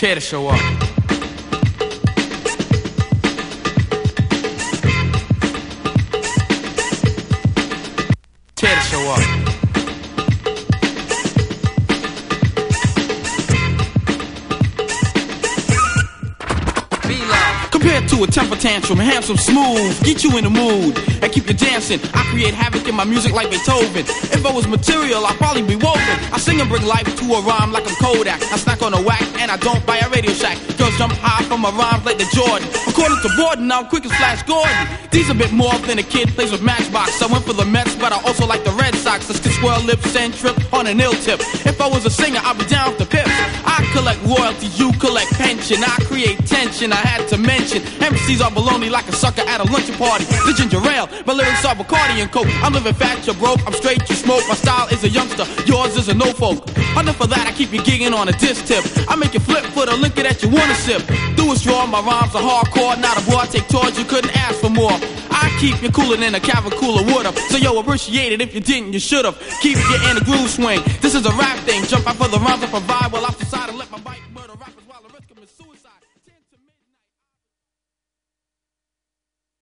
Care to show up? Care to show up? Compared to a temper tantrum, handsome, smooth, get you in the mood and keep you dancing. I create havoc in my music like Beethoven. If I was material, I'd probably be woven. I sing and bring life to a rhyme like I'm Kodak. I snack on a whack and I don't buy a Radio Shack. Girls jump high from my rhymes like the Jordan. According to Borden, I'm quick as Flash Gordon. These a bit more than a kid plays with Matchbox. I went for the Mets, but I also like the Red Sox. Let's get swirl lips and trip on an ill tip. If I was a singer, I'd be down with the Pips. I collect royalties, you collect pension. I create tension, I had to mention. MCs are baloney like a sucker at a luncheon party. The ginger ale, my lyrics are Bacardi and Coke. I'm living fat, you're broke, I'm straight, you smoke. My style is a youngster, yours is a no-folk. Enough for that, I keep you gigging on a disc tip. I make you flip for the liquor that you wanna sip. Do it straw, my rhymes are hardcore. Not a boy, I take tours, you couldn't ask for more. I keep you cooler than a cavern cooler would've. So yo, appreciate it, if you didn't, you should've. Keep you in the groove swing, this is a rap thing. Jump out for the rhymes, I provide while I'm society.